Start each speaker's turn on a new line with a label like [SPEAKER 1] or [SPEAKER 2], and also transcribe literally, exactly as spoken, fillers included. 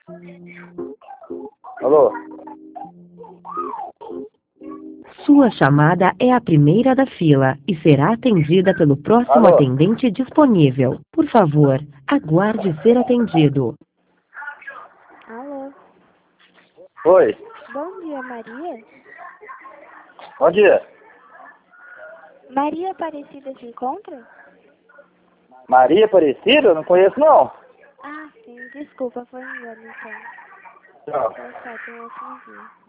[SPEAKER 1] Alô?
[SPEAKER 2] Sua chamada é a primeira da fila e será atendida pelo próximo
[SPEAKER 1] Alô?
[SPEAKER 2] atendente disponível. Por favor, aguarde ser atendido.
[SPEAKER 3] Alô?
[SPEAKER 1] Oi,
[SPEAKER 3] Bom dia, Maria.
[SPEAKER 1] bom dia.
[SPEAKER 3] Maria Aparecida se encontra?
[SPEAKER 1] Maria Aparecida? Não conheço, não.
[SPEAKER 3] Ah, sim. Desculpa, foi engano, então.
[SPEAKER 1] Não.
[SPEAKER 3] Então, tá, tenha um ótimo dia.